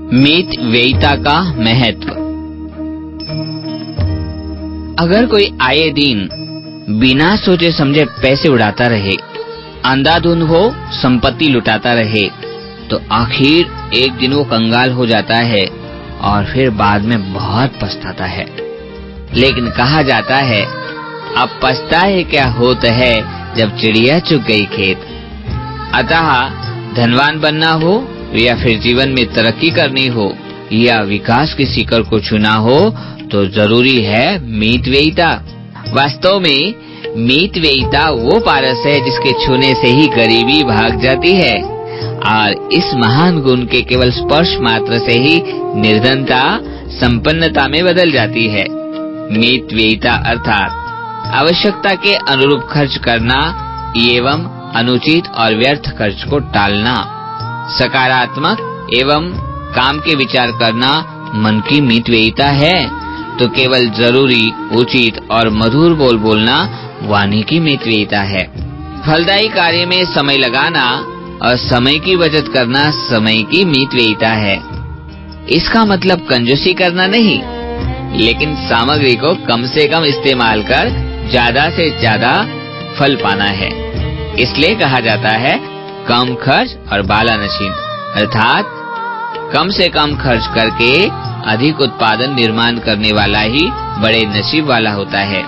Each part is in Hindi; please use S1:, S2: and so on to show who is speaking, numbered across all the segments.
S1: मितव्ययिता का महत्व। अगर कोई आए दिन बिना सोचे समझे पैसे उड़ाता रहे, अंधाधुंध हो संपत्ति लुटाता रहे, तो आखिर एक दिन वो कंगाल हो जाता है और फिर बाद में बहुत पछताता है। लेकिन कहा जाता है, अब पछताए क्या होता है जब चिड़िया चुग गई खेत। अतः धनवान बनना हो या फिर जीवन में तरक्की करनी हो या विकास की शिखर को छूना हो तो जरूरी है मितव्ययिता। वास्तव में मितव्ययिता वो पारस है जिसके छूने से ही गरीबी भाग जाती है और इस महान गुण के केवल स्पर्श मात्र से ही निर्धनता संपन्नता में बदल जाती है। मितव्ययिता अर्थात आवश्यकता के अनुरूप खर्च करना एवं अनुचित और व्यर्थ खर्च को टालना। सकारात्मक एवं काम के विचार करना मन की मितव्ययिता है तो केवल जरूरी, उचित और मधुर बोल बोलना वाणी की मितव्ययिता है। फलदायी कार्य में समय लगाना और समय की बचत करना समय की मितव्ययिता है। इसका मतलब कंजूसी करना नहीं, लेकिन सामग्री को कम से कम इस्तेमाल कर ज्यादा से ज्यादा फल पाना है। इसलिए कहा जाता है कम खर्च और बाला नशीन, अर्थात कम से कम खर्च करके अधिक उत्पादन निर्माण करने वाला ही बड़े नसीब वाला होता है।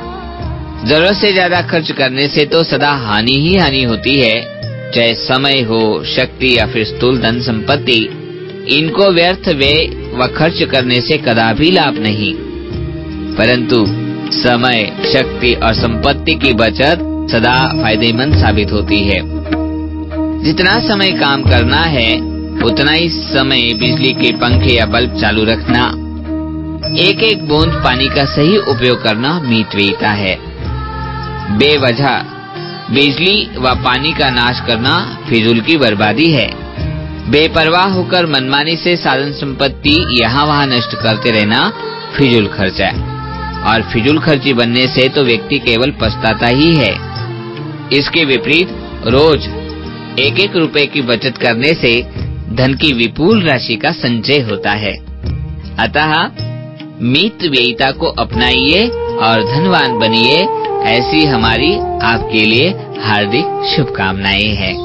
S1: जरूरत से ज्यादा खर्च करने से तो सदा हानि ही हानि होती है, चाहे समय हो, शक्ति या फिर स्थूल धन संपत्ति। इनको व्यर्थ व्यय व खर्च करने से कदापि लाभ नहीं, परंतु समय, शक्ति और संपत्ति की बचत सदा फायदेमंद साबित होती है। जितना समय काम करना है उतना ही समय बिजली के पंखे या बल्ब चालू रखना। एक एक बूंद पानी का सही उपयोग करना मितव्ययिता है। बेवजह बिजली व पानी का नाश करना फिजूल की बर्बादी है। बेपरवाह होकर मनमानी से साधन संपत्ति यहाँ वहाँ नष्ट करते रहना फिजूल खर्च है और फिजूल खर्ची बनने से तो व्यक्ति केवल पछताता ही है। इसके विपरीत रोज एक एक रुपए की बचत करने से धन की विपुल राशि का संचय होता है। अतः मितव्ययिता को अपनाइए और धनवान बनिए, ऐसी हमारी आपके लिए हार्दिक शुभकामनाएं हैं।